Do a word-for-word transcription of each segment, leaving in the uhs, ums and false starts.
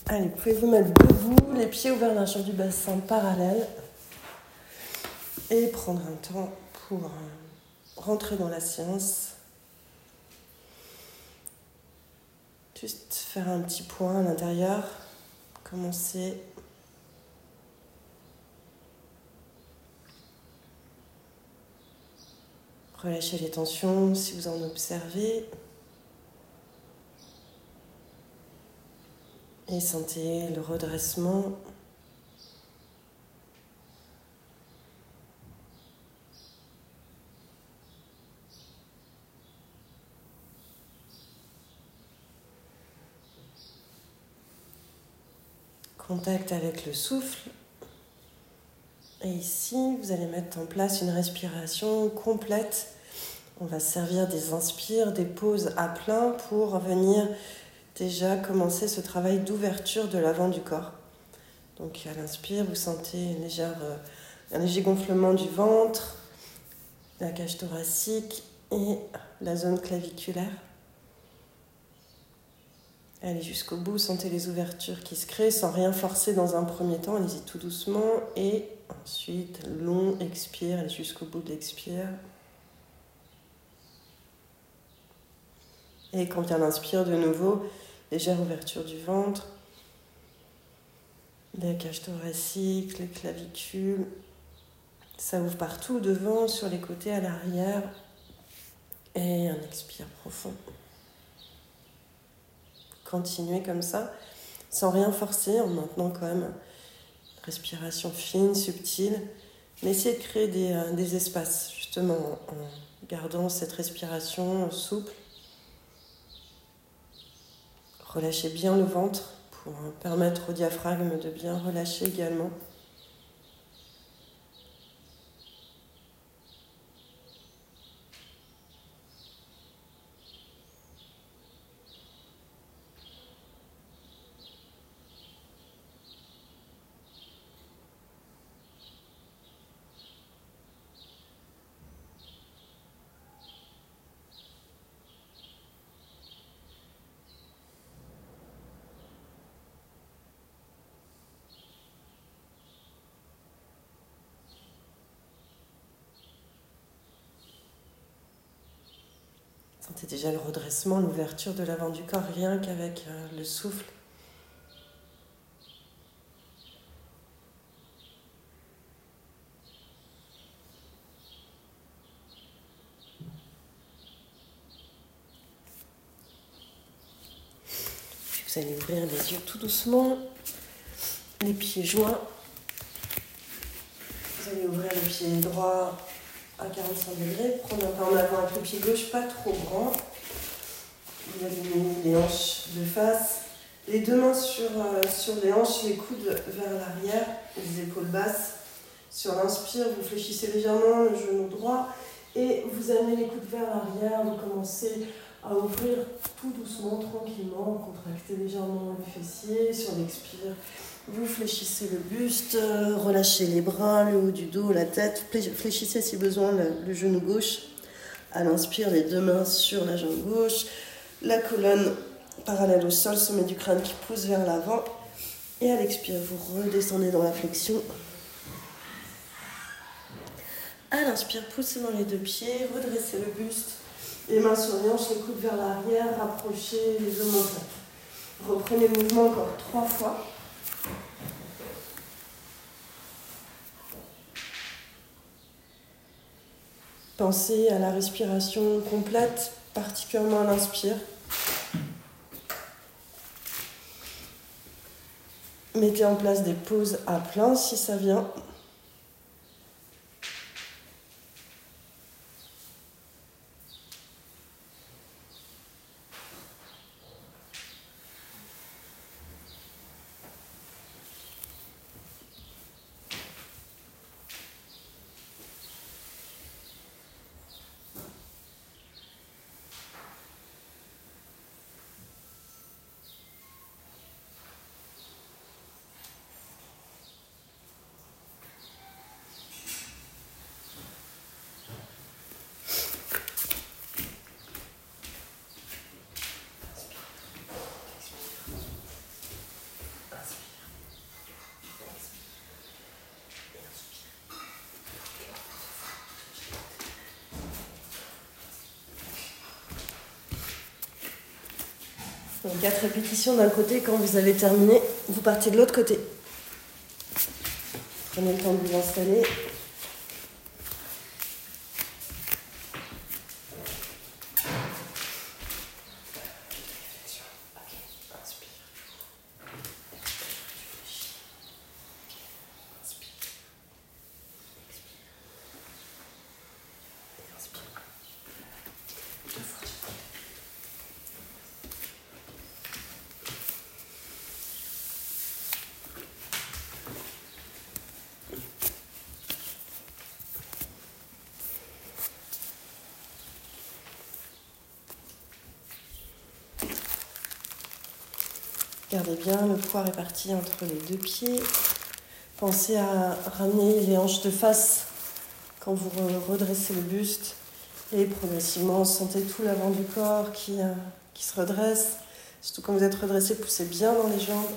Allez, vous pouvez vous mettre debout, les pieds ouverts dans la chambre du bassin parallèle et prendre un temps pour euh, rentrer dans la séance. Juste faire un petit point à l'intérieur, commencer. Relâchez les tensions si vous en observez. Et sentez le redressement. Contact avec le souffle. Et ici, vous allez mettre en place une respiration complète. On va servir des inspires, des pauses à plein pour venir déjà commencer ce travail d'ouverture de l'avant du corps. Donc à l'inspire, vous sentez une légère, euh, un léger gonflement du ventre, la cage thoracique et la zone claviculaire. Allez jusqu'au bout, sentez les ouvertures qui se créent sans rien forcer dans un premier temps. Allez-y tout doucement et ensuite long expire, allez jusqu'au bout de l'expire. Et quand vient l'inspire de nouveau, légère ouverture du ventre, la cage thoracique, les clavicules. Ça ouvre partout, devant, sur les côtés, à l'arrière. Et un expire profond. Continuez comme ça, sans rien forcer, en maintenant quand même respiration fine, subtile. Mais essayez de créer des, euh, des espaces, justement, en gardant cette respiration souple. Relâchez bien le ventre pour permettre au diaphragme de bien relâcher également. Sentez déjà le redressement, l'ouverture de l'avant du corps, rien qu'avec euh, le souffle. Puis vous allez ouvrir les yeux tout doucement, les pieds joints. Vous allez ouvrir le pied droit à quarante-cinq degrés, prendre un pas en avant avec le pied gauche, pas trop grand. Vous alignez les hanches de face, les deux mains sur, euh, sur les hanches, les coudes vers l'arrière, les épaules basses. Sur l'inspire, vous fléchissez légèrement le genou droit et vous amenez les coudes vers l'arrière. Vous commencez à ouvrir tout doucement, tranquillement, contractez légèrement les fessiers. Sur l'expire, vous fléchissez le buste, relâchez les bras, le haut du dos, la tête. Fléchissez si besoin le, le genou gauche. À l'inspire, les deux mains sur la jambe gauche. La colonne parallèle au sol, sommet du crâne qui pousse vers l'avant. Et à l'expire, vous redescendez dans la flexion. À l'inspire, poussez dans les deux pieds, redressez le buste. Les mains sur les hanches, les coudes vers l'arrière, rapprochez les omoplates. Reprenez le mouvement encore trois fois. Pensez à la respiration complète, particulièrement à l'inspire. Mettez en place des pauses à plein si ça vient. quatre répétitions d'un côté. Quand vous avez terminé, vous partez de l'autre côté. Prenez le temps de vous installer. Gardez bien le poids réparti entre les deux pieds. Pensez à ramener les hanches de face quand vous redressez le buste. Et progressivement, sentez tout l'avant du corps qui, euh, qui se redresse. Surtout quand vous êtes redressé, poussez bien dans les jambes.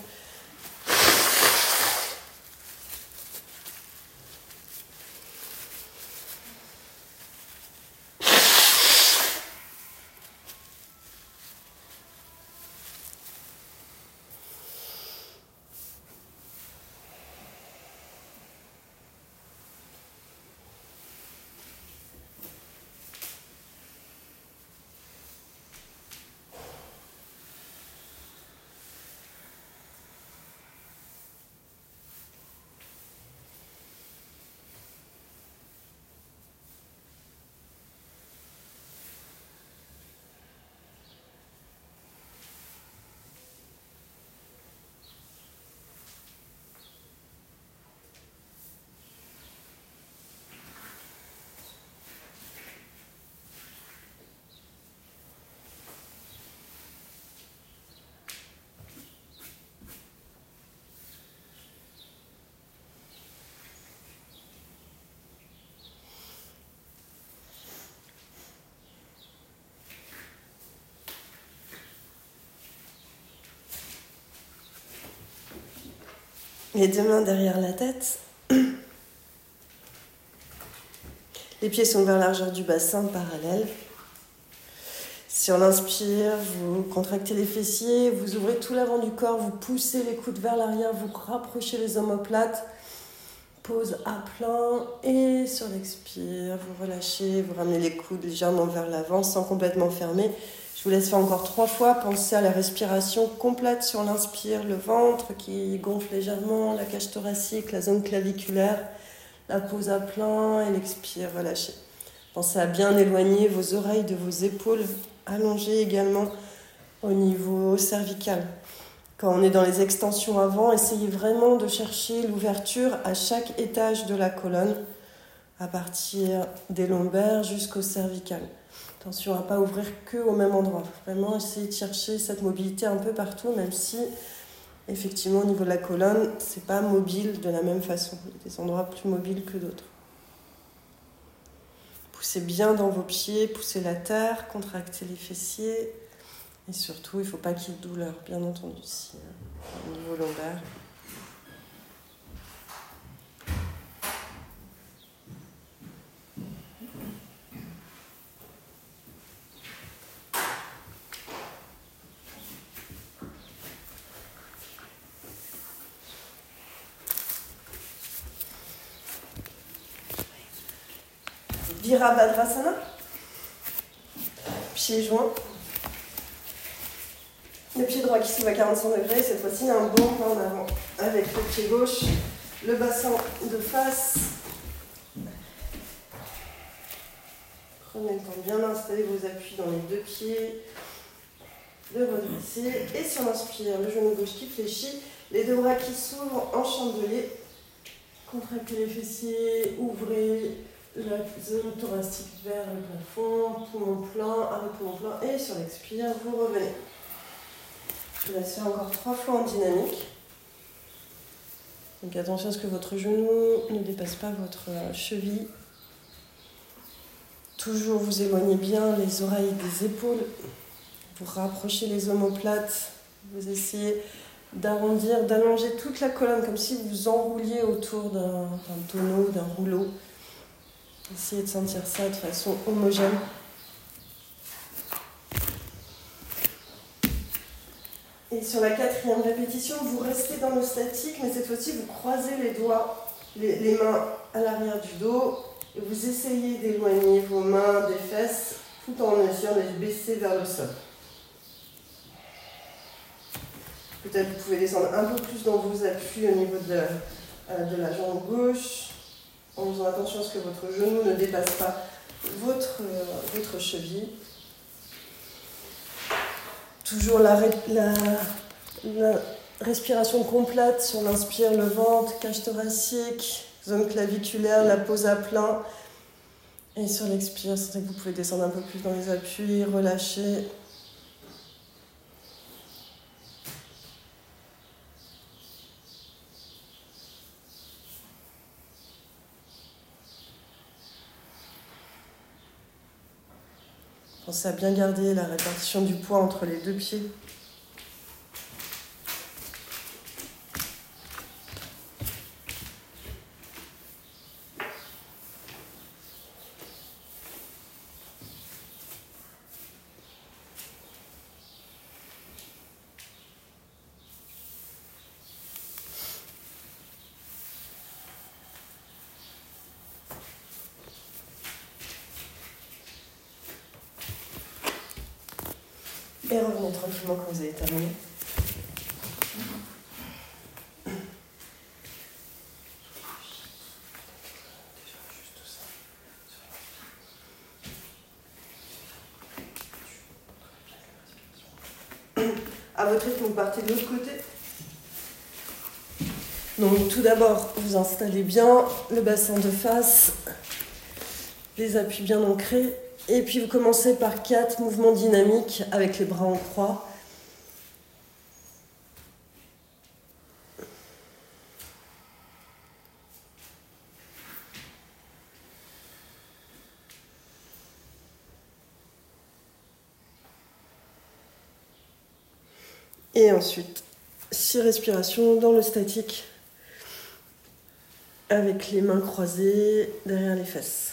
Les deux mains derrière la tête. Les pieds sont vers la largeur du bassin, parallèle. Sur l'inspire, vous contractez les fessiers, vous ouvrez tout l'avant du corps, vous poussez les coudes vers l'arrière, vous rapprochez les omoplates. Pose à plat et sur l'expire, vous relâchez, vous ramenez les coudes légèrement vers l'avant sans complètement fermer. Je vous laisse faire encore trois fois. Pensez à la respiration complète sur l'inspire, le ventre qui gonfle légèrement, la cage thoracique, la zone claviculaire, la pose à plein et l'expire, relâchez. Pensez à bien éloigner vos oreilles de vos épaules, allongées également au niveau cervical. Quand on est dans les extensions avant, essayez vraiment de chercher l'ouverture à chaque étage de la colonne, à partir des lombaires jusqu'au cervical. Attention à ne pas ouvrir que au même endroit. Vraiment essayez de chercher cette mobilité un peu partout, même si, effectivement, au niveau de la colonne, ce n'est pas mobile de la même façon. Il y a des endroits plus mobiles que d'autres. Poussez bien dans vos pieds, poussez la terre, contractez les fessiers. Et surtout, il ne faut pas qu'il y ait de douleur, bien entendu, ici, hein, au niveau lombaire. Virabhadrasana. Pieds joints. Le pied droit qui s'ouvre à quarante-cinq degrés, cette fois-ci un bon pas en avant. Avec le pied gauche, le bassin de face. Prenez le temps de bien installer vos appuis dans les deux pieds. De redresser. Et sur l'inspire, le genou gauche qui fléchit. Les deux bras qui s'ouvrent en chandelier. Contractez les fessiers, ouvrez la zone thoracique vers le plafond. Poumon plein, arrêt poumon plein. Et sur l'expire, vous revenez. Je vous laisse faire encore trois fois en dynamique. Donc attention à ce que votre genou ne dépasse pas votre cheville. Toujours vous éloignez bien les oreilles des épaules. Vous rapprochez les omoplates. Vous essayez d'arrondir, d'allonger toute la colonne comme si vous enrouliez autour d'un, d'un tonneau, d'un rouleau. Essayez de sentir ça de façon homogène. Et sur la quatrième répétition, vous restez dans le statique, mais cette fois-ci, vous croisez les doigts, les, les mains à l'arrière du dos, et vous essayez d'éloigner vos mains des fesses, tout en essayant de les baisser vers le sol. Peut-être vous pouvez descendre un peu plus dans vos appuis au niveau de, euh, de la jambe gauche, en faisant attention à ce que votre genou ne dépasse pas votre, euh, votre cheville. Toujours la, la, la respiration complète sur l'inspire, le ventre, cage thoracique, zone claviculaire, la pose à plat. Et sur l'expire, c'est vrai que vous pouvez descendre un peu plus dans les appuis, relâcher. Pensez à bien garder la répartition du poids entre les deux pieds. Et revenez tranquillement quand vous avez terminé. À votre rythme, vous partez de l'autre côté. Donc tout d'abord, vous installez bien le bassin de face, les appuis bien ancrés. Et puis vous commencez par quatre mouvements dynamiques avec les bras en croix. Et ensuite, six respirations dans le statique avec les mains croisées derrière les fesses.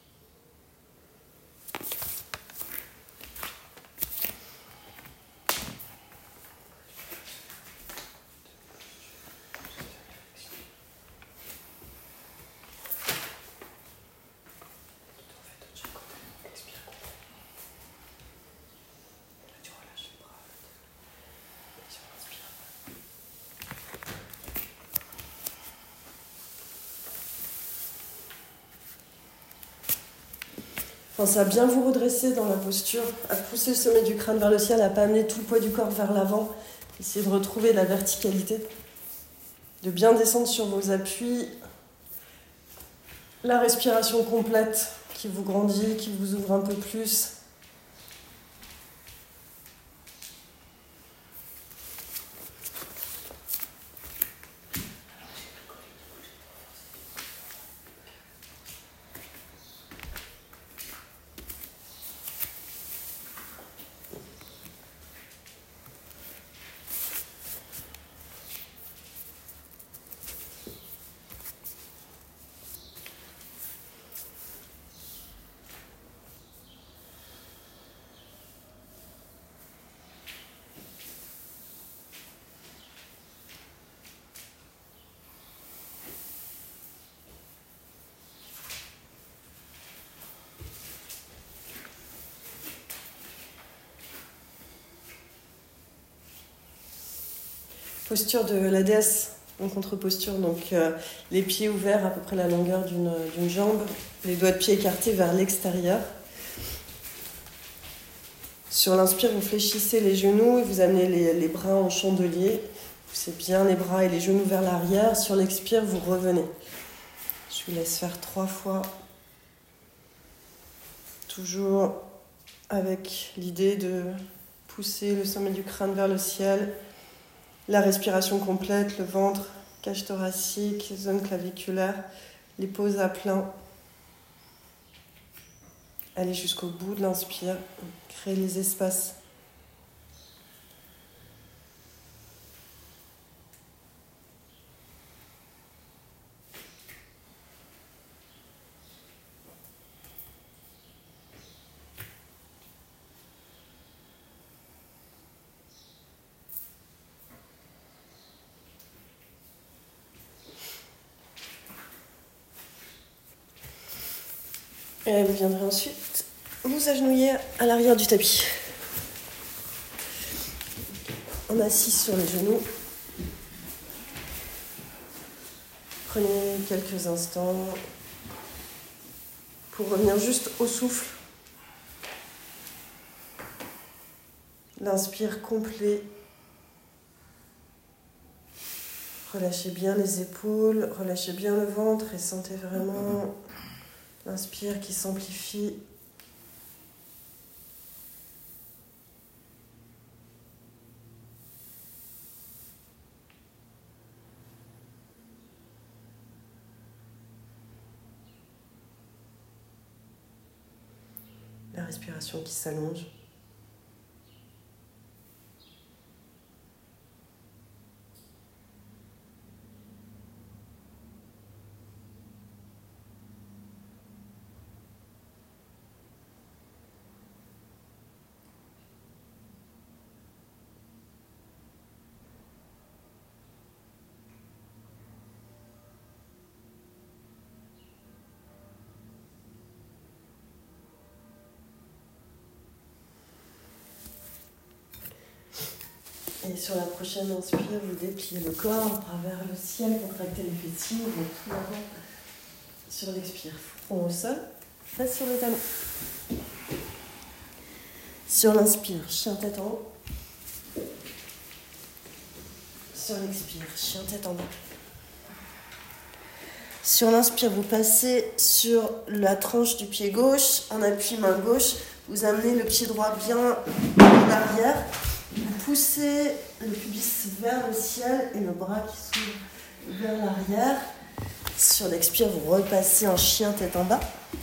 Pensez à bien vous redresser dans la posture, à pousser le sommet du crâne vers le ciel, à ne pas amener tout le poids du corps vers l'avant. Essayez de retrouver la verticalité, de bien descendre sur vos appuis. La respiration complète qui vous grandit, qui vous ouvre un peu plus. Posture de la déesse, en contre-posture, donc euh, les pieds ouverts à peu près la longueur d'une, d'une jambe, les doigts de pied écartés vers l'extérieur. Sur l'inspire, vous fléchissez les genoux et vous amenez les, les bras en chandelier. Poussez bien les bras et les genoux vers l'arrière. Sur l'expire, vous revenez. Je vous laisse faire trois fois. Toujours avec l'idée de pousser le sommet du crâne vers le ciel. La respiration complète, le ventre, cage thoracique, zone claviculaire, les pauses à plein. Allez jusqu'au bout de l'inspire, créez les espaces. Et vous viendrez ensuite vous agenouiller à l'arrière du tapis. On assis sur les genoux. Prenez quelques instants pour revenir juste au souffle. L'inspire complet. Relâchez bien les épaules, relâchez bien le ventre et sentez vraiment l'inspire qui s'amplifie. La respiration qui s'allonge. Et sur la prochaine inspire, vous dépliez le corps à travers le ciel, contractez les fessiers, vous tout l'avant sur l'expire. Front au sol, face sur le talon. Sur l'inspire, chien tête en haut. Sur l'expire, chien tête en bas. Sur l'inspire, vous passez sur la tranche du pied gauche, en appui main gauche, vous amenez le pied droit bien en arrière. Vous poussez le pubis vers le ciel et le bras qui s'ouvre vers l'arrière. Sur l'expire, vous repassez en chien tête en bas.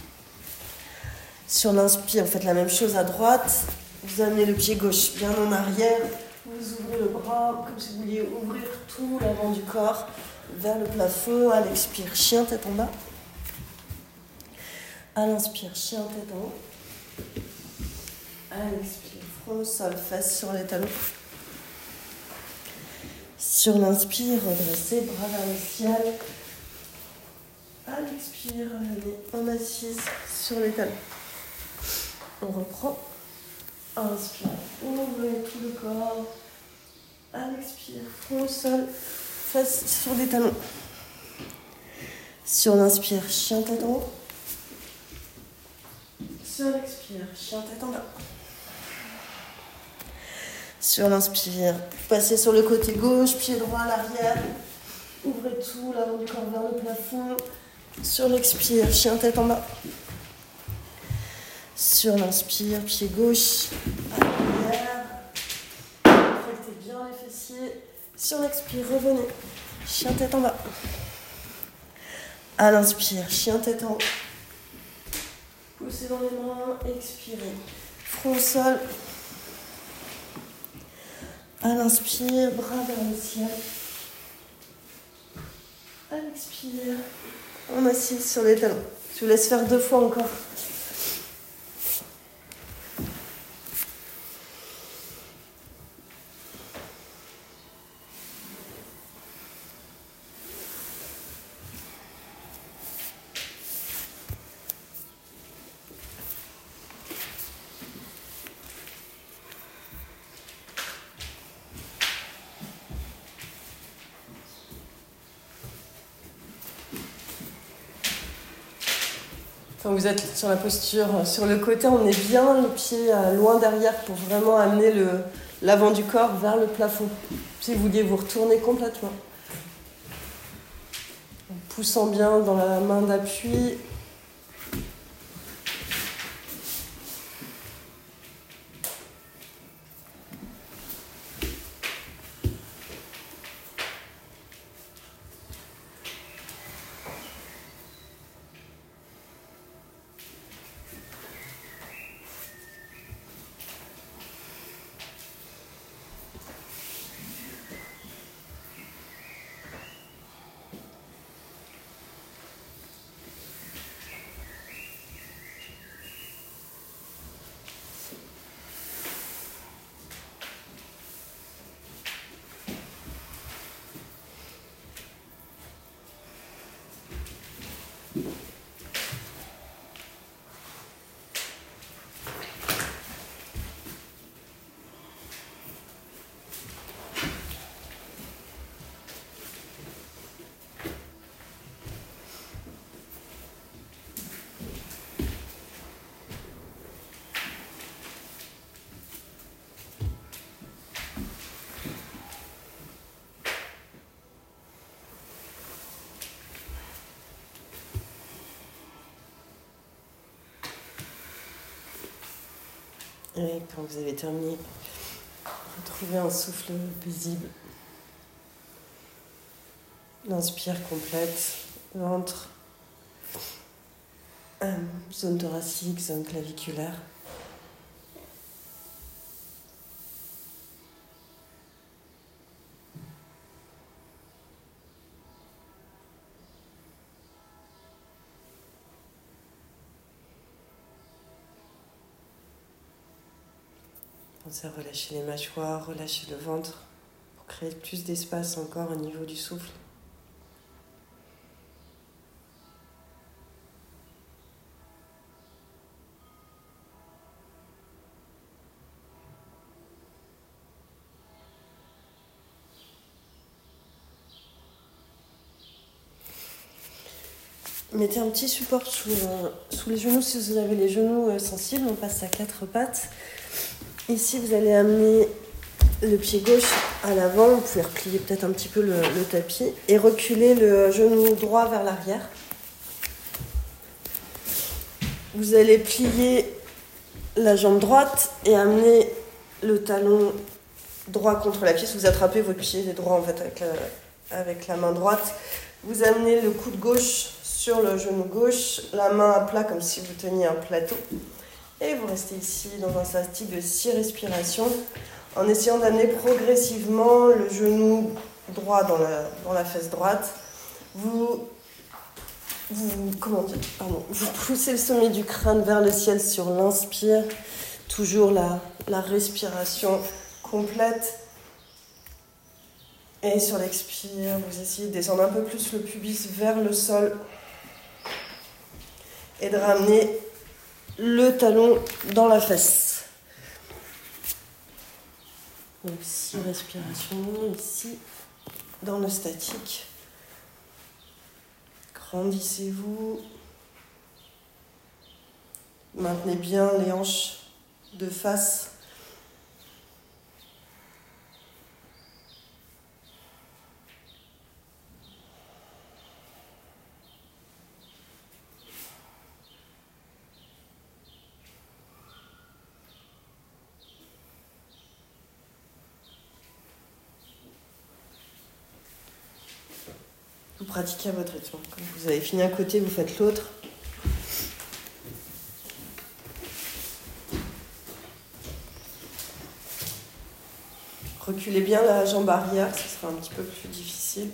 Sur l'inspire, vous faites la même chose à droite. Vous amenez le pied gauche bien en arrière. Vous ouvrez le bras comme si vous vouliez ouvrir tout l'avant du corps vers le plafond. À l'expire, chien tête en bas. À l'inspire, chien tête en haut. À l'expire, front au sol, face sur les talons. Sur l'inspire, redressez, bras vers le ciel. À l'expire, on assise sur les talons. On reprend. Inspire, ouvrez tout le corps. À l'expire, front au sol, face sur les talons. Sur l'inspire, chien tête en haut. Sur l'expire, chien tête en bas. Sur l'inspire, passez sur le côté gauche, pied droit à l'arrière. Ouvrez tout, l'avant du corps vers le plafond. Sur l'expire, chien tête en bas. Sur l'inspire, pied gauche à l'arrière. Contractez bien les fessiers. Sur l'expire, revenez. Chien tête en bas. À l'inspire, chien tête en haut. Poussez dans les mains, expirez. Front au sol. À l'inspire, bras vers le ciel. À l'expire, on assise sur les talons. Je vous laisse faire deux fois encore. Quand vous êtes sur la posture, sur le côté, on est bien le pied loin derrière pour vraiment amener le, l'avant du corps vers le plafond. Si vous vouliez vous retourner complètement. En poussant bien dans la main d'appui. Et quand vous avez terminé, retrouvez un souffle paisible. L'inspire complète, ventre, euh, zone thoracique, zone claviculaire. Pensez à relâcher les mâchoires, relâcher le ventre pour créer plus d'espace encore au niveau du souffle. Mettez un petit support sous, euh, sous les genoux si vous avez les genoux euh, sensibles. On passe à quatre pattes. Ici, vous allez amener le pied gauche à l'avant. Vous pouvez replier peut-être un petit peu le, le tapis et reculer le genou droit vers l'arrière. Vous allez plier la jambe droite et amener le talon droit contre la cuisse. Vous attrapez votre pied droit en fait avec la, avec la main droite. Vous amenez le coude gauche sur le genou gauche, la main à plat comme si vous teniez un plateau. Et vous restez ici dans un statique de six respirations en essayant d'amener progressivement le genou droit dans la, dans la fesse droite. Vous, vous, comment dire, pardon, vous poussez le sommet du crâne vers le ciel sur l'inspire. Toujours la, la respiration complète. Et sur l'expire, vous essayez de descendre un peu plus le pubis vers le sol et de ramener le talon dans la fesse. Donc six respirations ici, dans le statique. Grandissez-vous. Maintenez bien les hanches de face. Vous pratiquez à votre rythme. Quand vous avez fini un côté, vous faites l'autre. Reculez bien la jambe arrière, ce sera un petit peu plus difficile.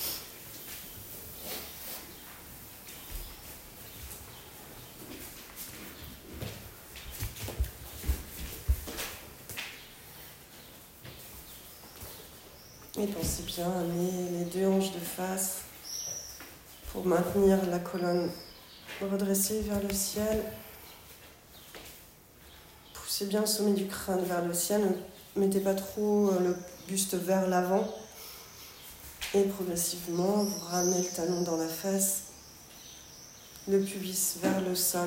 Et pensez bien à amener les deux hanches de face pour maintenir la colonne redressée vers le ciel. Poussez bien le sommet du crâne vers le ciel. Ne mettez pas trop le buste vers l'avant. Et progressivement, vous ramenez le talon dans la fesse, le pubis vers le sol.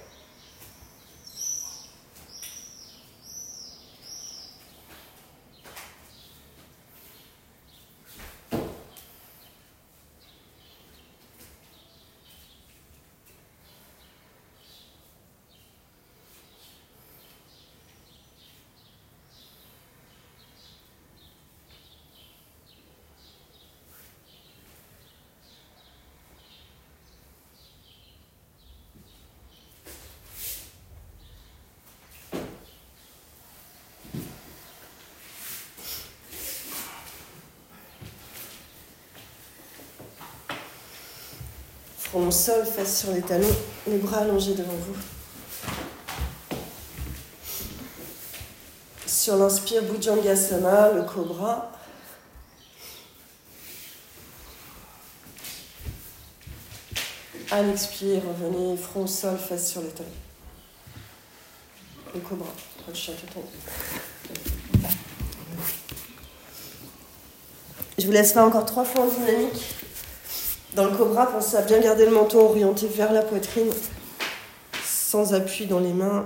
Front au sol, face sur les talons, les bras allongés devant vous. Sur l'inspire, Bhujangasana, le cobra. À l'expire, revenez front au sol, face sur les talons. Le cobra, le chien qui tombe. Je vous laisse faire encore trois fois en dynamique. Dans le cobra, pensez à bien garder le menton orienté vers la poitrine, sans appui dans les mains.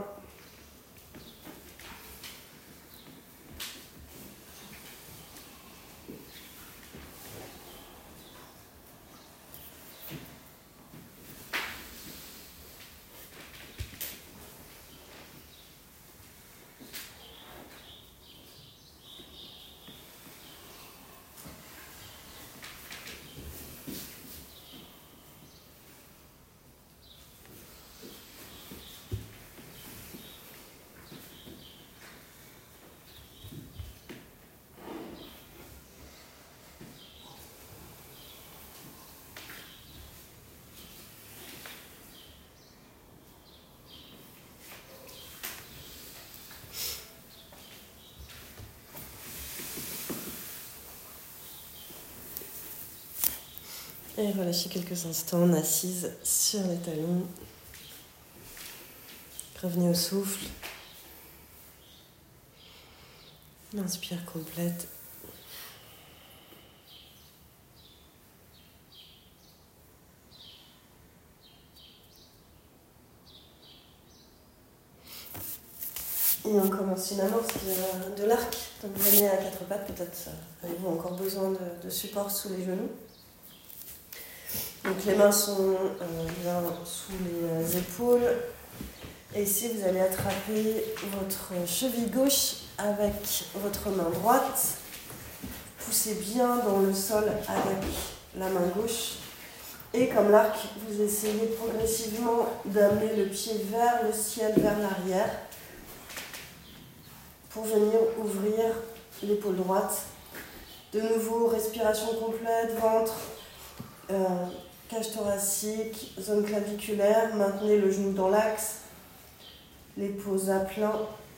Et relâchez quelques instants en assise sur les talons. Revenez au souffle. Inspire complète. Et on commence une amorce de l'arc. Donc vous venez à quatre pattes, peut-être avez-vous encore besoin de, de support sous les genoux. Donc les mains sont euh, bien sous les épaules. Et ici vous allez attraper votre cheville gauche avec votre main droite. Poussez bien dans le sol avec la main gauche. Et comme l'arc, vous essayez progressivement d'amener le pied vers le ciel, vers l'arrière, pour venir ouvrir l'épaule droite. De nouveau, respiration complète, ventre, euh, cage thoracique, zone claviculaire. Maintenez le genou dans l'axe, les pauses à plat.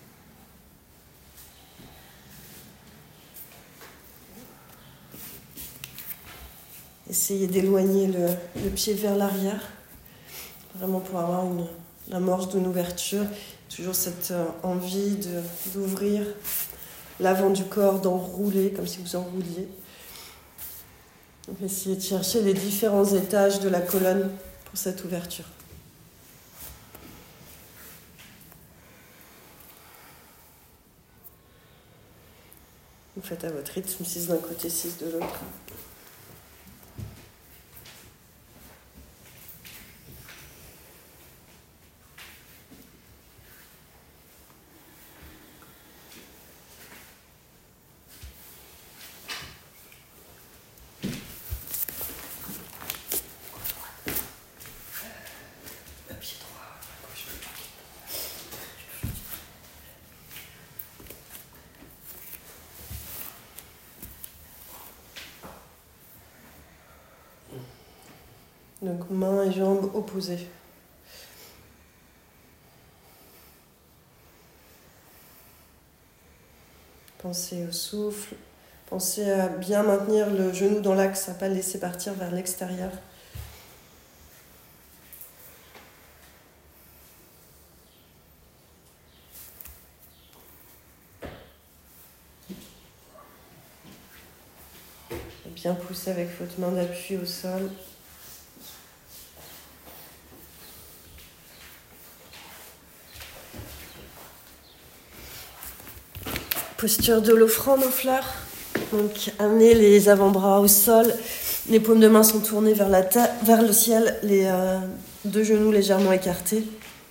Essayez d'éloigner le, le pied vers l'arrière, vraiment pour avoir une amorce d'une ouverture. Toujours cette euh, envie de, d'ouvrir l'avant du corps, d'enrouler, comme si vous enrouliez. Donc essayez de chercher les différents étages de la colonne pour cette ouverture. Vous faites à votre rythme, six d'un côté, six de l'autre. Donc mains et jambes opposées. Pensez au souffle. Pensez à bien maintenir le genou dans l'axe, à ne pas le laisser partir vers l'extérieur. Et bien pousser avec votre main d'appui au sol. Posture de l'offrande aux fleurs. Donc, amenez les avant-bras au sol. Les paumes de main sont tournées vers, la ta- vers le ciel. Les euh, deux genoux légèrement écartés.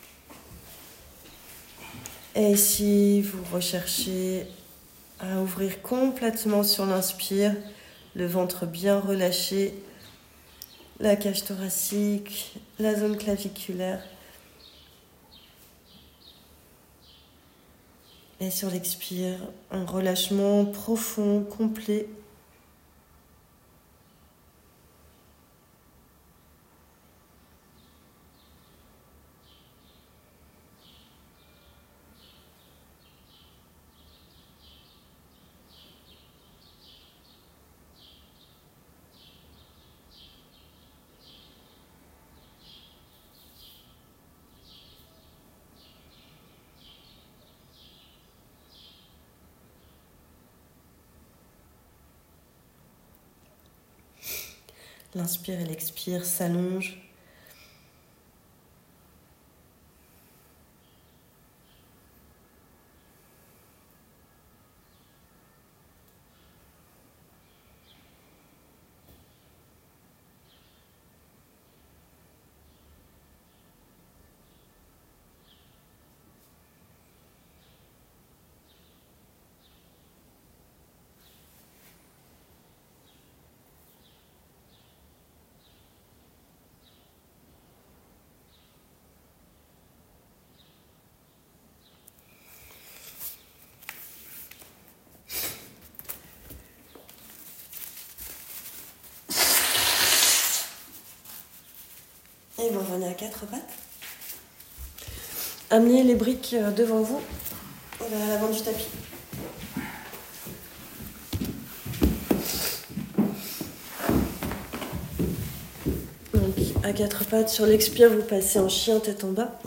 Et ici, vous recherchez à ouvrir complètement sur l'inspire. Le ventre bien relâché. La cage thoracique. La zone claviculaire. Et sur l'expire, un relâchement profond, complet. L'inspire et l'expire s'allongent. Et vous revenez à quatre pattes. Amenez les briques devant vous, vers l'avant du tapis. à quatre pattes. Sur l'expire, vous passez en chien tête en bas.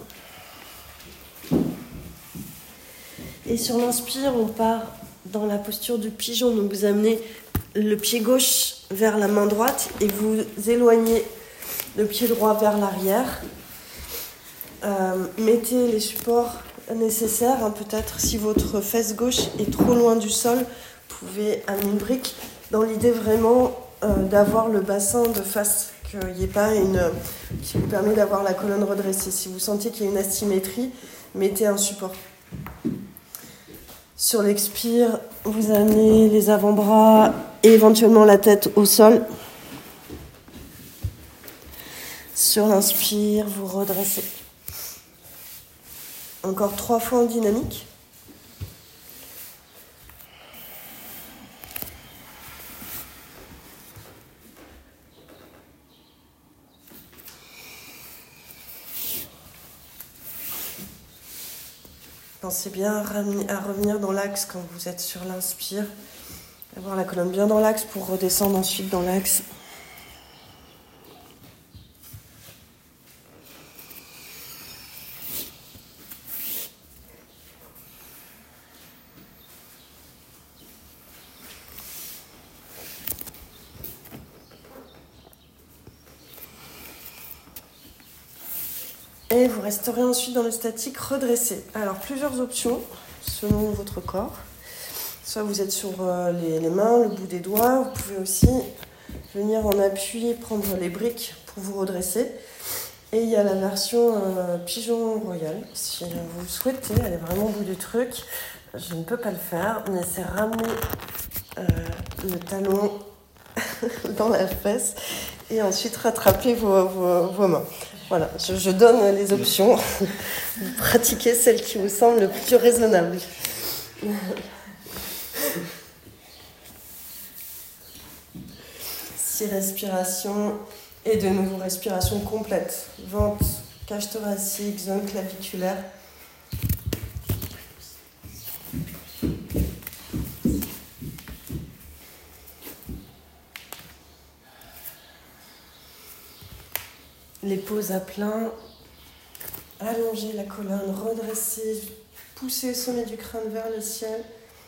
Et sur l'inspire, on part dans la posture du pigeon. Donc vous amenez le pied gauche vers la main droite et vous éloignez le pied droit vers l'arrière. Euh, mettez les supports nécessaires. Hein, peut-être si votre fesse gauche est trop loin du sol, vous pouvez amener une brique. Dans l'idée vraiment euh, d'avoir le bassin de face, qu'il n'y ait pas une... qui vous permet d'avoir la colonne redressée. Si vous sentez qu'il y a une asymétrie, mettez un support. Sur l'expire, vous amenez les avant-bras et éventuellement la tête au sol. Sur l'inspire, vous redressez. Encore trois fois en dynamique. Pensez bien à, ramener, à revenir dans l'axe quand vous êtes sur l'inspire. Avoir la colonne bien dans l'axe pour redescendre ensuite dans l'axe. Et vous resterez ensuite dans le statique redressé. Alors, plusieurs options selon votre corps. Soit vous êtes sur euh, les, les mains, le bout des doigts. Vous pouvez aussi venir en appui, prendre les briques pour vous redresser. Et il y a la version euh, pigeon royal. Si vous souhaitez aller vraiment au bout du truc, je ne peux pas le faire, mais c'est ramener euh, le talon dans la fesse et ensuite rattraper vos, vos, vos mains. Voilà, je, je donne les options. Vous pratiquez celle qui vous semble le plus raisonnable. Six respirations et de nouveau respiration complète. Ventre, cage thoracique, zone claviculaire. Les pauses à plein, allongez la colonne, redressez, poussez le sommet du crâne vers le ciel.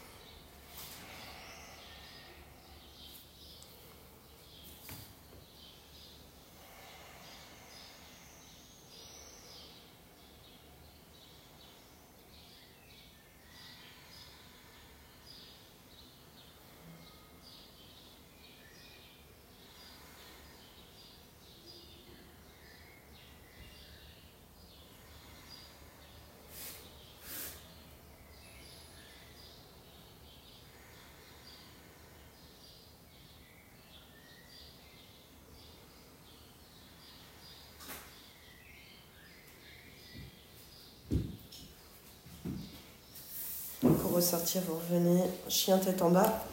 Pour ressortir, vous revenez chien tête en bas.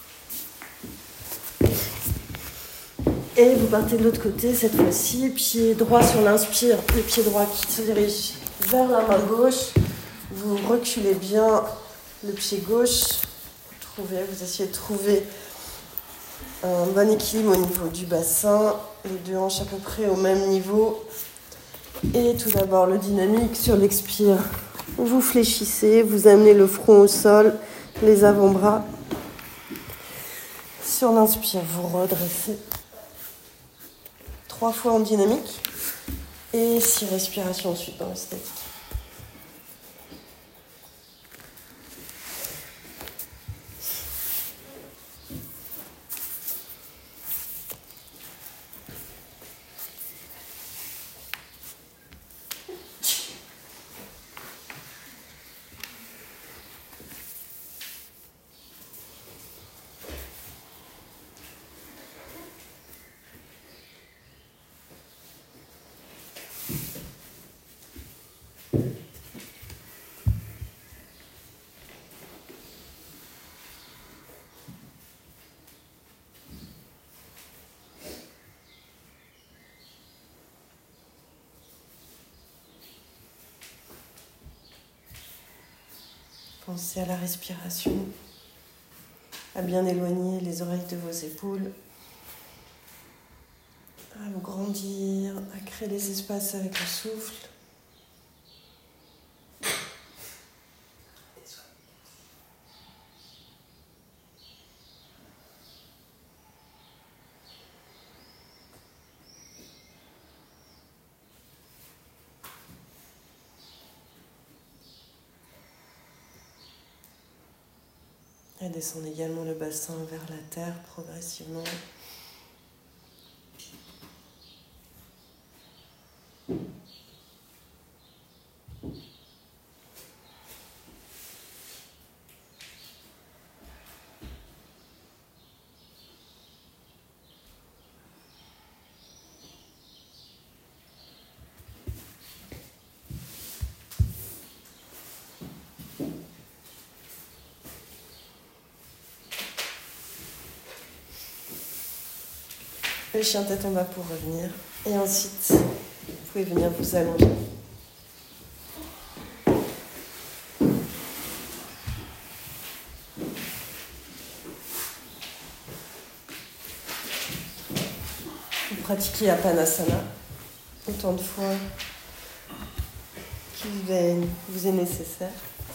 Et vous partez de l'autre côté, cette fois-ci, pied droit sur l'inspire, le pied droit qui se dirige vers la main gauche. Vous reculez bien le pied gauche. Vous, trouvez, vous essayez de trouver un bon équilibre au niveau du bassin, les deux hanches à peu près au même niveau. Et tout d'abord, le dynamique sur l'expire. Vous fléchissez, vous amenez le front au sol, les avant-bras. Sur l'inspire, vous redressez. Trois fois en dynamique. Et six respirations ensuite dans le statique. Pensez à la respiration, à bien éloigner les oreilles de vos épaules, à vous grandir, à créer des espaces avec le souffle. Et descendre également le bassin vers la terre progressivement. Le chien tête en bas pour revenir. Et ensuite, vous pouvez venir vous allonger. Vous pratiquez Apanasana autant de fois qu'il vous est, vous est nécessaire.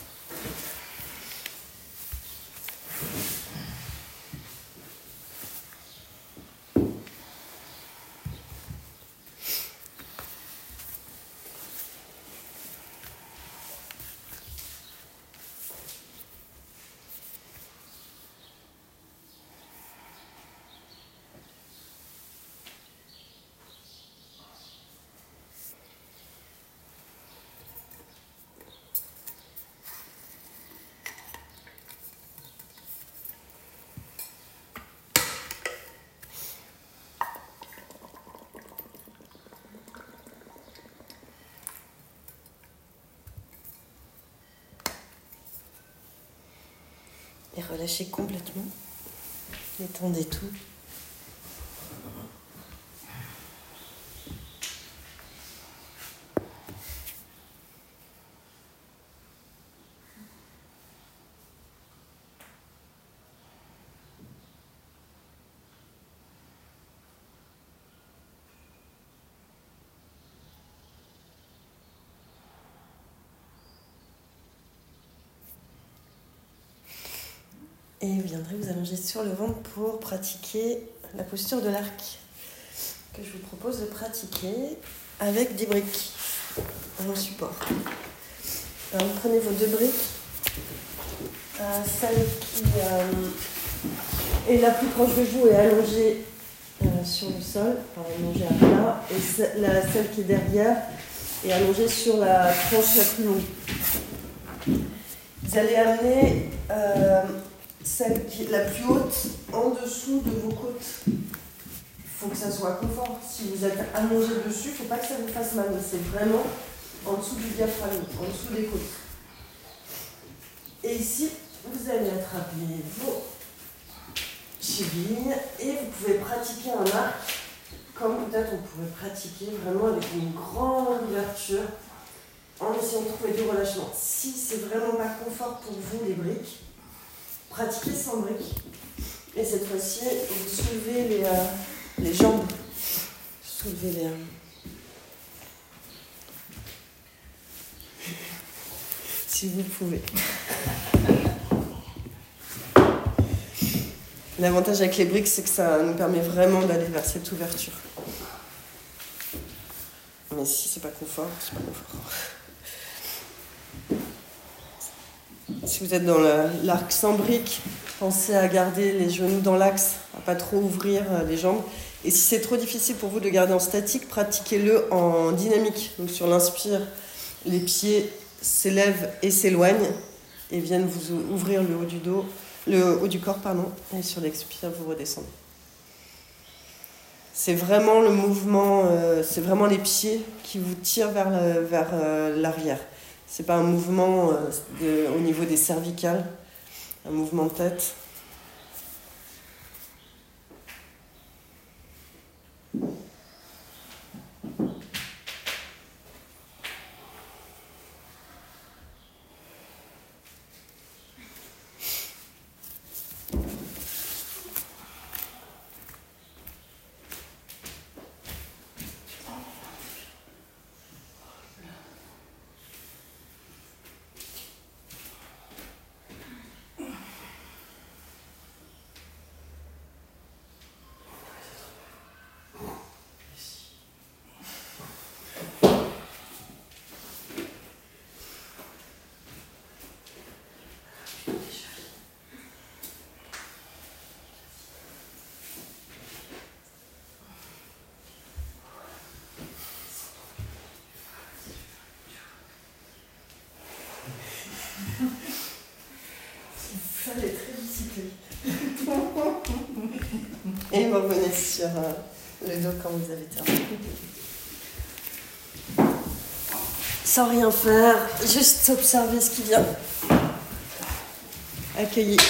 Et relâchez complètement. Détendez tout. Et vous viendrez vous allonger sur le ventre pour pratiquer la posture de l'arc que je vous propose de pratiquer avec des briques en support. Alors vous prenez vos deux briques, euh, celle qui euh, est la plus proche de vous est allongée euh, sur le sol, enfin allongée à plat, et ce- la, celle qui est derrière est allongée sur la tranche la plus longue. Vous allez amener euh, celle qui est la plus haute en dessous de vos côtes. Il faut que ça soit confort. Si vous êtes allongé dessus, il ne faut pas que ça vous fasse mal, mais c'est vraiment en dessous du diaphragme, en dessous des côtes. Et ici, vous allez attraper vos chevilles et vous pouvez pratiquer un arc comme peut-être on pourrait pratiquer vraiment avec une grande ouverture en essayant de trouver du relâchement. Si c'est vraiment pas confort pour vous les briques, pratiquez sans briques. Et cette fois-ci, vous soulevez les, euh, les jambes. Soulevez les... Euh... si vous pouvez. L'avantage avec les briques, c'est que ça nous permet vraiment d'aller vers cette ouverture. Mais si c'est pas confort, c'est pas confort. Si vous êtes dans le, l'arc sans briques, pensez à garder les genoux dans l'axe, à pas trop ouvrir les jambes. Et si c'est trop difficile pour vous de garder en statique, pratiquez-le en dynamique. Donc sur l'inspire, les pieds s'élèvent et s'éloignent et viennent vous ouvrir le haut du dos, le haut du corps, pardon. Et sur l'expire, vous redescendez. C'est vraiment le mouvement, euh, c'est vraiment les pieds qui vous tirent vers, la, vers euh, l'arrière. C'est pas un mouvement euh, de, au niveau des cervicales, un mouvement de tête. Et vous revenez sur euh, le dos quand vous avez terminé. Sans rien faire, juste observer ce qui vient. Accueillir.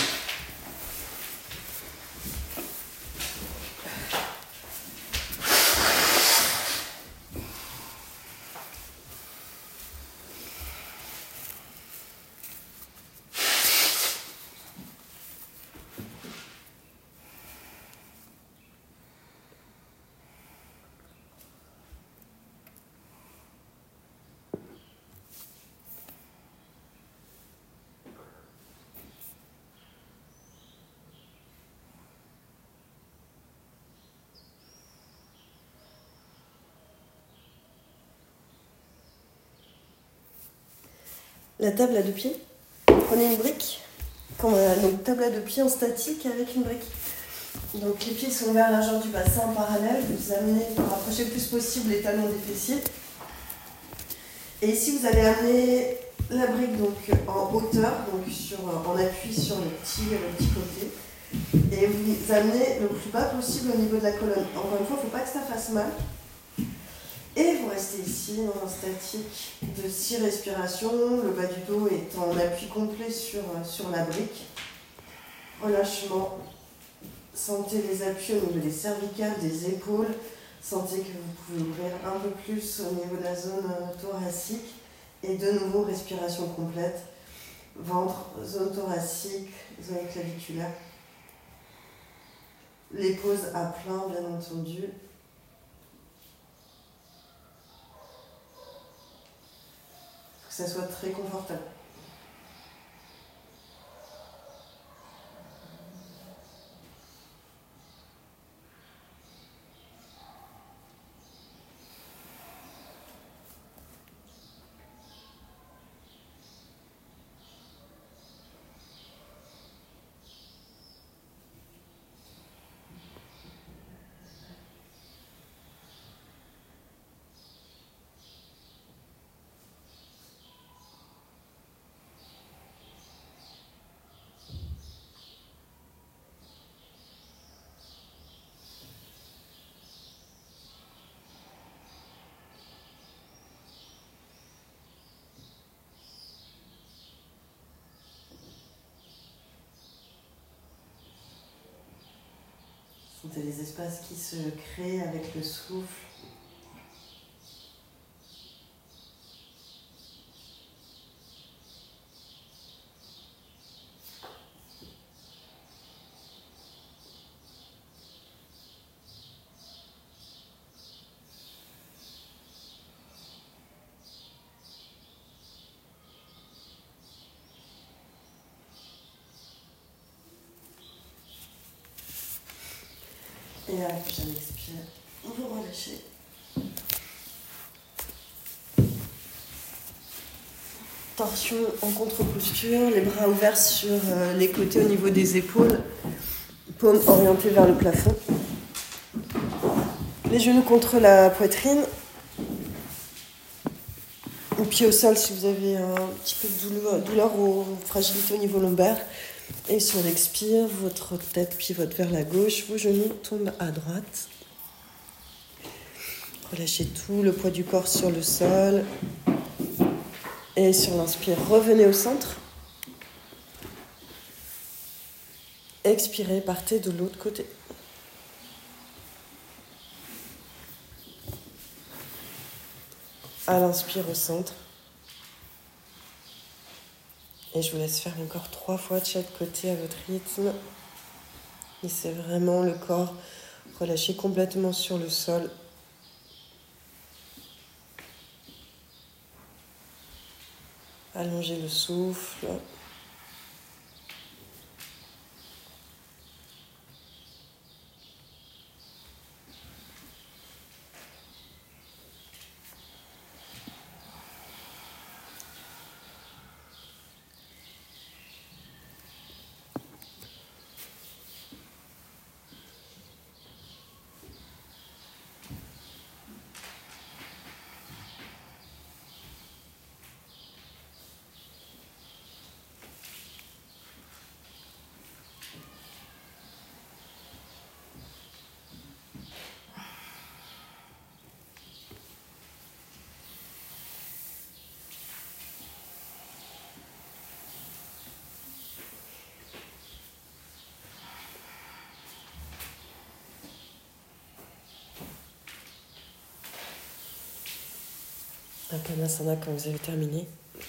La table à deux pieds, prenez une brique, donc table à deux pieds en statique avec une brique. Donc les pieds sont vers la largeur du bassin en parallèle, vous amenez, vous rapprochez le plus possible les talons des fessiers. Et ici vous allez amener la brique donc en hauteur, donc sur, en appui sur le petit, le petit côté. Et vous amenez le plus bas possible au niveau de la colonne. Encore une fois, il ne faut pas que ça fasse mal. Et vous restez ici dans un statique de six respirations, le bas du dos est en appui complet sur, sur la brique. Relâchement, sentez les appuis au niveau des cervicales, des épaules, sentez que vous pouvez ouvrir un peu plus au niveau de la zone thoracique. Et de nouveau, respiration complète, ventre, zone thoracique, zone claviculaire. Les pauses à plein, bien entendu. Que ça soit très confortable. Sentez les espaces qui se créent avec le souffle. Et à la prochaine expire, vous relâchez. Torsion en contre-posture, les bras ouverts sur les côtés au niveau des épaules, paumes orientées vers le plafond. Les genoux contre la poitrine. Les pieds au sol si vous avez un petit peu de douleur, douleur ou fragilité au niveau lombaire. Et sur l'expire, votre tête pivote vers la gauche, vos genoux tombent à droite. Relâchez tout, le poids du corps sur le sol. Et sur l'inspire, revenez au centre. Expirez, partez de l'autre côté. À l'inspire au centre. Et je vous laisse faire encore trois fois de chaque côté à votre rythme. Laissez vraiment le corps relâcher complètement sur le sol. Allongez le souffle. un Kanasana quand vous avez terminé.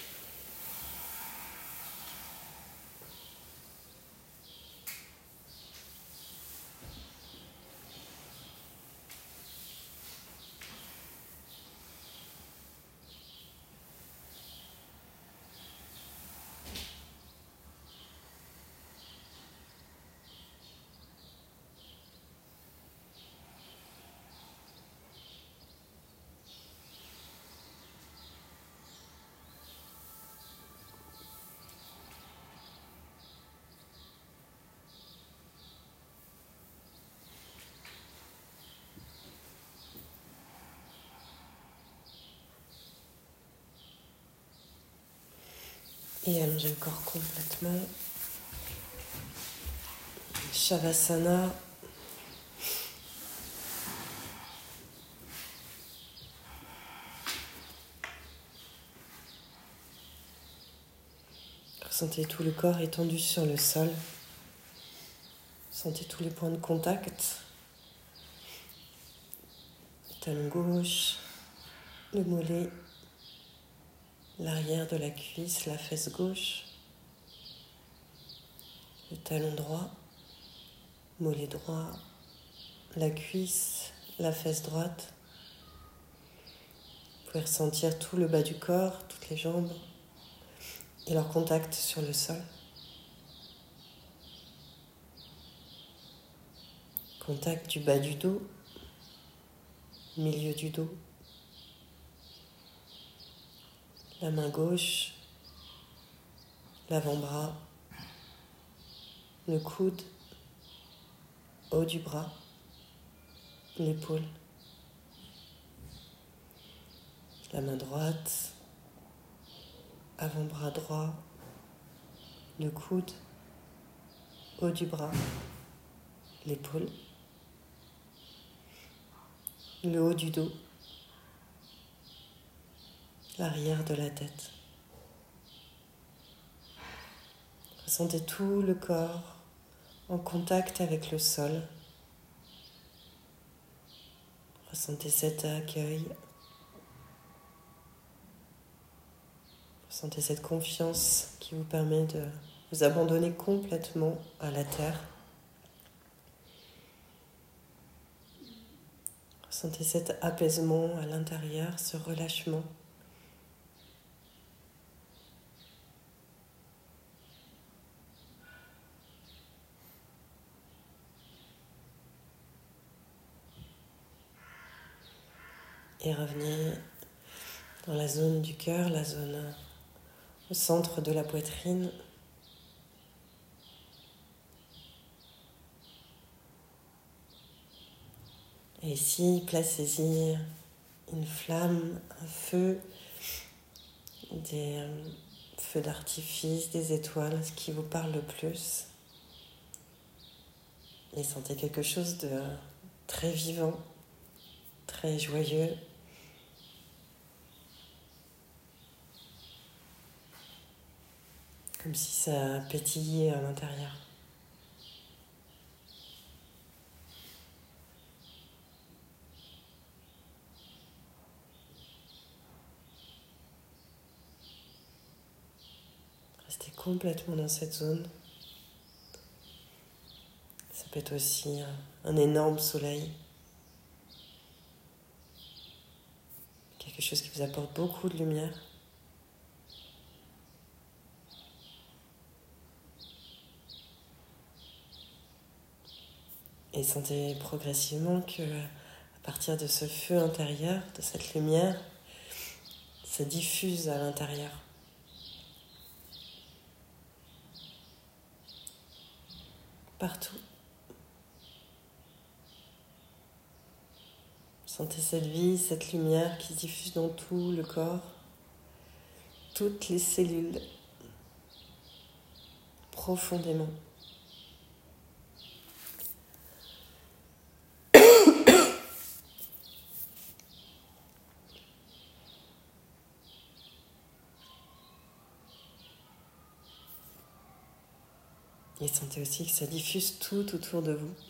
Et allongez le corps complètement. Shavasana. Ressentez tout le corps étendu sur le sol. Sentez tous les points de contact. Le talon gauche, le mollet, l'arrière de la cuisse, la fesse gauche, le talon droit, mollet droit, la cuisse, la fesse droite. Vous pouvez ressentir tout le bas du corps, toutes les jambes et leur contact sur le sol. Contact du bas du dos, milieu du dos, la main gauche, l'avant-bras, le coude, haut du bras, l'épaule, la main droite, avant-bras droit, le coude, haut du bras, l'épaule, le haut du dos, l'arrière de la tête. Ressentez tout le corps en contact avec le sol. Ressentez cet accueil. Ressentez cette confiance qui vous permet de vous abandonner complètement à la terre. Ressentez cet apaisement à l'intérieur, ce relâchement. Et revenez dans la zone du cœur, la zone au centre de la poitrine. Et ici, placez-y une flamme, un feu, des euh, feux d'artifice, des étoiles, ce qui vous parle le plus. Et sentez quelque chose de très vivant, très joyeux. Comme si ça pétillait à l'intérieur. Restez complètement dans cette zone. Ça peut être aussi un, un énorme soleil. Quelque chose qui vous apporte beaucoup de lumière. Et sentez progressivement que, à partir de ce feu intérieur, de cette lumière, ça diffuse à l'intérieur. Partout. Sentez cette vie, cette lumière qui se diffuse dans tout le corps, toutes les cellules, profondément. Et sentez aussi que ça diffuse tout autour de vous,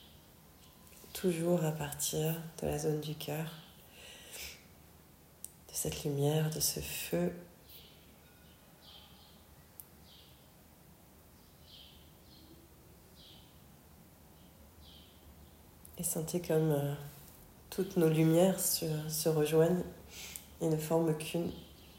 toujours à partir de la zone du cœur, de cette lumière, de ce feu. Et sentez comme euh, toutes nos lumières se, se rejoignent et ne forment qu'une.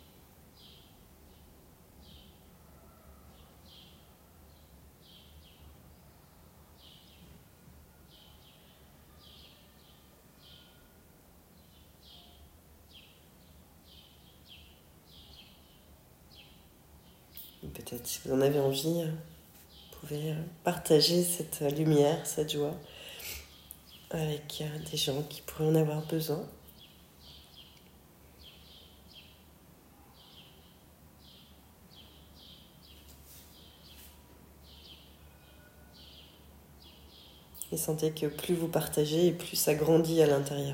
Peut-être si vous en avez envie, vous pouvez partager cette lumière, cette joie avec des gens qui pourraient en avoir besoin. Et sentez que plus vous partagez, et plus ça grandit à l'intérieur.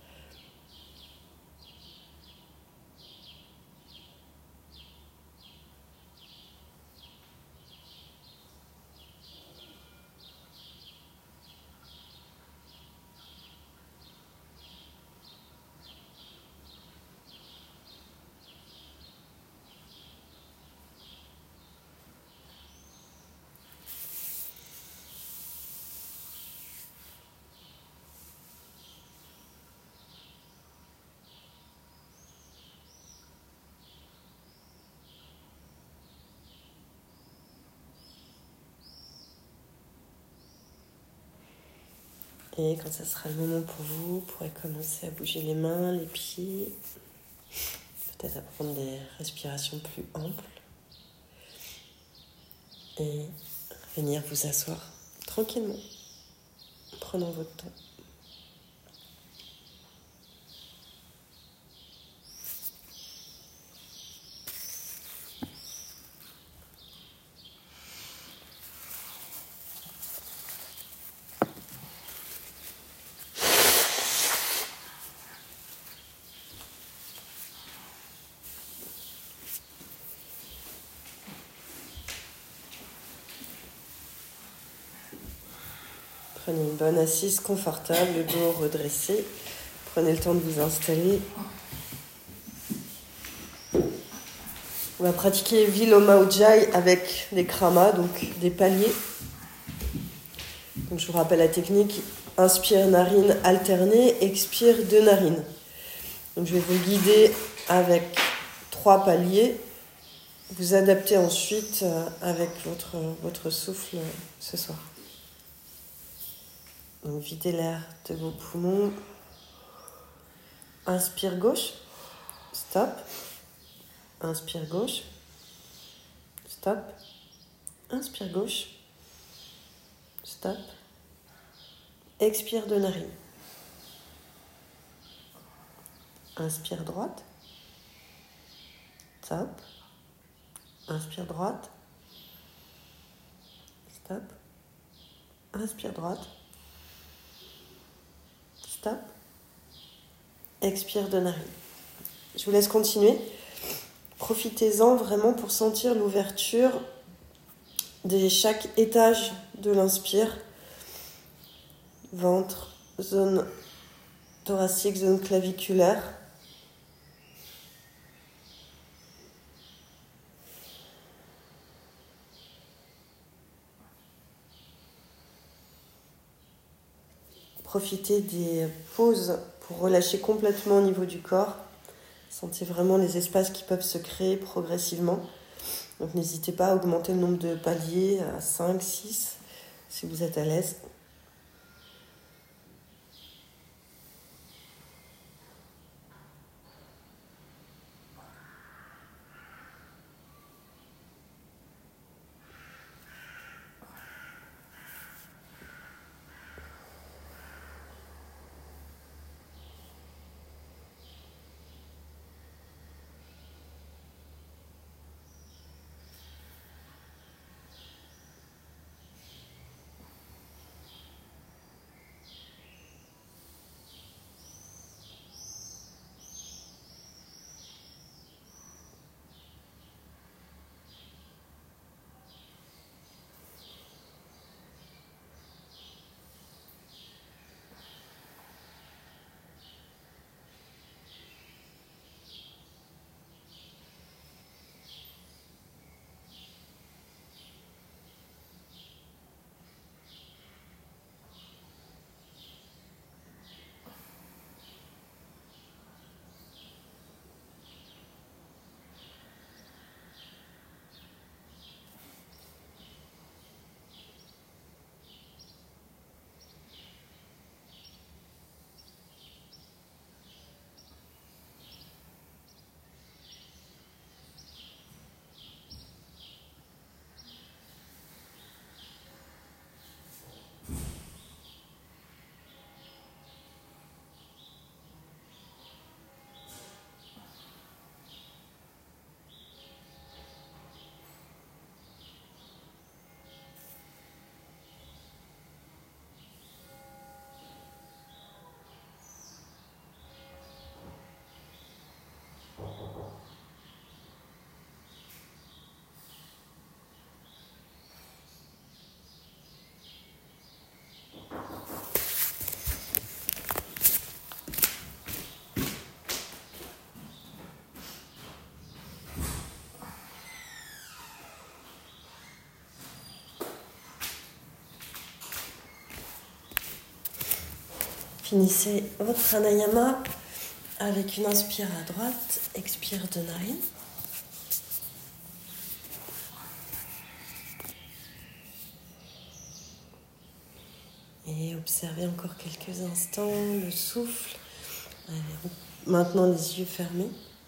Et quand ça sera le moment pour vous, vous pourrez commencer à bouger les mains, les pieds, peut-être à prendre des respirations plus amples et venir vous asseoir tranquillement, en prenant votre temps. Prenez une bonne assise confortable, le dos redressé. Prenez le temps de vous installer. On va pratiquer Viloma Ujjayi avec des kramas, donc des paliers. Donc je vous rappelle la technique, inspire narine alternée, expire deux narines. Donc je vais vous guider avec trois paliers. Vous adaptez ensuite avec votre, votre souffle ce soir. Donc videz l'air de vos poumons. Inspire gauche, stop. Inspire gauche, stop. Inspire gauche, stop. Expire de narine. Inspire droite, stop. Inspire droite, stop. Inspire droite, stop. Expire de narine. Je vous laisse continuer. Profitez-en vraiment pour sentir l'ouverture de chaque étage de l'inspire. Ventre, zone thoracique, zone claviculaire. Profitez des pauses pour relâcher complètement au niveau du corps. Sentez vraiment les espaces qui peuvent se créer progressivement. Donc n'hésitez pas à augmenter le nombre de paliers à cinq, six si vous êtes à l'aise. Finissez votre pranayama avec une inspire à droite, expire de narine. Et observez encore quelques instants le souffle. Allez, maintenant les yeux fermés.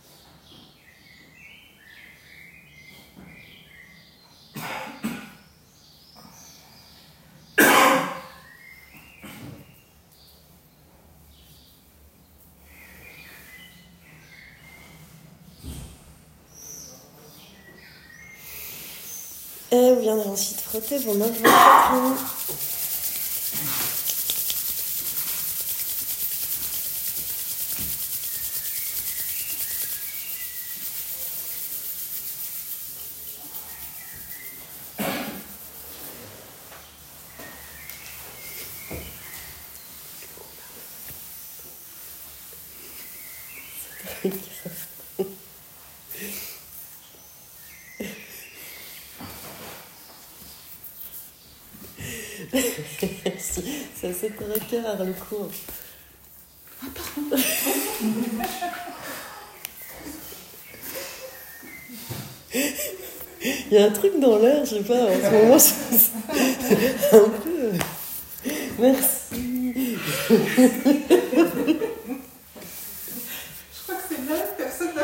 Et vous viendrez ensuite frotter vos mains devant votre poitrine. C'est assez caractère le coup. Ah, pardon. Il y a un truc dans l'air, je sais pas, en ce moment, c'est un peu... Merci. Je crois que c'est là, personne n'a...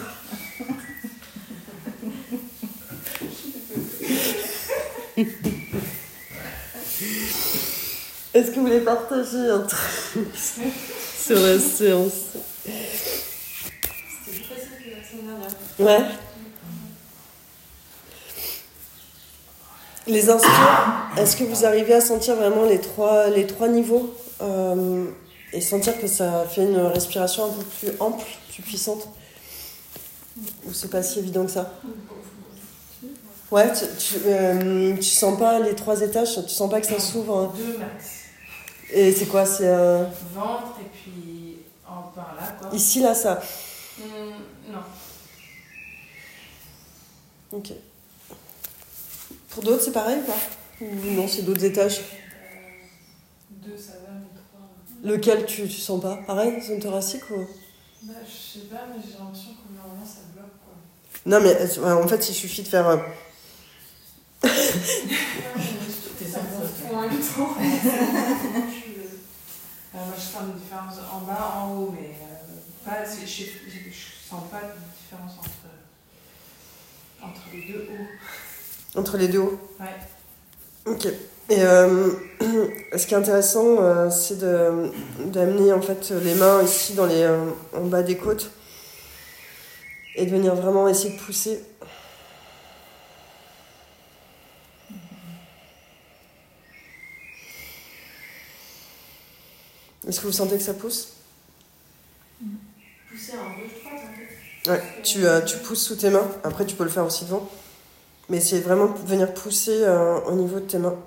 Est-ce que vous voulez partager un truc sur la séance? C'était plus facile que la semaine dernière. Ouais. Les inspires, est-ce que vous arrivez à sentir vraiment les trois, les trois niveaux euh, et sentir que ça fait une respiration un peu plus ample, plus puissante? Ou c'est pas si évident que ça? Ouais, tu, tu, euh, tu sens pas les trois étages, tu sens pas que ça s'ouvre hein. Deux max. Et c'est quoi? C'est euh... ventre et puis en par là quoi. Ici là ça. Mmh, non. Ok. Pour d'autres c'est pareil ou pas? Ou non, c'est d'autres étages? Euh, deux ça va, mais trois. Lequel tu, tu sens pas? Pareil, zone thoracique ou? Bah je sais pas, mais j'ai l'impression que normalement ça bloque quoi. Non mais en fait il suffit de faire. Euh... Non, mais ça me fout en même temps. Euh, moi je sens une différence en bas, en haut, mais euh, pas, je, je, je sens pas de différence entre, entre les deux hauts. Entre les deux hauts? Ouais. Ok. Et euh, ce qui est intéressant, euh, c'est de, d'amener en fait les mains ici dans les, euh, en bas des côtes et de venir vraiment essayer de pousser. Est-ce que vous sentez que ça pousse? Pousser en gauche-droite en fait. Ouais, tu, euh, tu pousses sous tes mains. Après, tu peux le faire aussi devant. Mais essayez vraiment de venir pousser euh, au niveau de tes mains.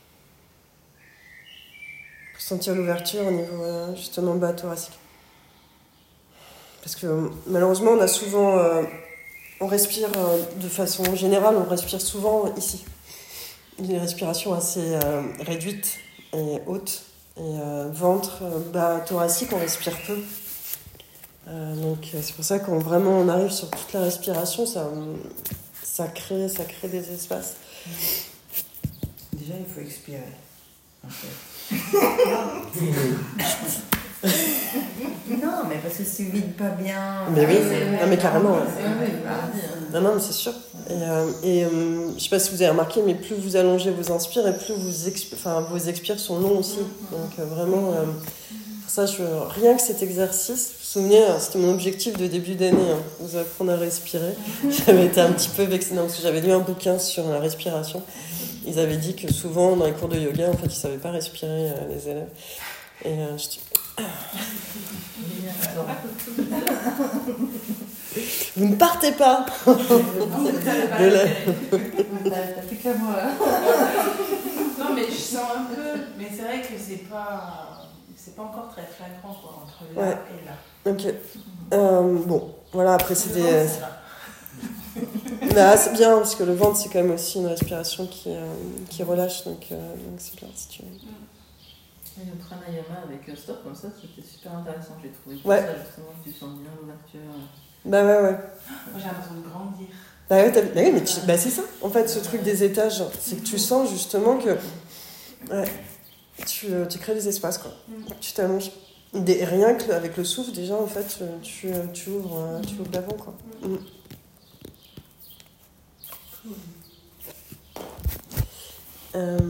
Pour sentir l'ouverture au niveau euh, justement bas thoracique. Parce que euh, malheureusement, on a souvent... Euh, on respire euh, de façon générale, on respire souvent ici. Une respiration assez euh, réduite et haute. Et euh, ventre, euh, bas thoracique, on respire peu. Euh, donc c'est pour ça qu'on vraiment on arrive sur toute la respiration, ça, ça, crée, ça crée des espaces. Déjà, il faut expirer. En fait. Non, mais parce que si tu vides pas bien. Mais oui, non, mais carrément. Ouais. Ouais. Non, non, mais c'est sûr. Et, euh, et euh, je sais pas si vous avez remarqué, mais plus vous allongez vos inspires et plus vous exp... enfin, vos expires sont longs aussi. Donc euh, vraiment, euh, pour ça, je... rien que cet exercice, vous vous souvenez, c'était mon objectif de début d'année, hein, vous apprendre à respirer. J'avais été un petit peu vexée, non, parce que j'avais lu un bouquin sur la respiration. Ils avaient dit que souvent, dans les cours de yoga, en fait, ils ne savaient pas respirer, euh, les élèves. Et euh, je dis... Vous ne partez pas. De la... T'as plus qu'à moi. Non, mais je sens un peu. Mais c'est vrai que c'est pas. C'est pas encore très flagrant quoi, entre là Ouais. et là. Ok. Euh, bon, voilà, après c'est Le des. ventre, c'est là. Mais ah, c'est bien, parce que le ventre, c'est quand même aussi une respiration qui, euh, qui relâche, donc euh, donc c'est bien si tu veux. Et le pranayama avec euh, stop comme ça, c'était super intéressant, j'ai trouvé. Ouais. Ça, justement, tu sens bien l'ouverture. Bah ouais, ouais. Moi j'ai l'impression de grandir. Bah ouais, t'as- bah oui, mais tu- bah c'est ça. En fait, ce truc des étages, c'est que tu sens justement que ouais, tu, euh, tu crées des espaces, quoi. Tu t'allonges. Des, rien qu'avec le souffle, déjà, en fait, tu, tu, ouvres, euh, tu ouvres l'avant, quoi. Mm. Euh,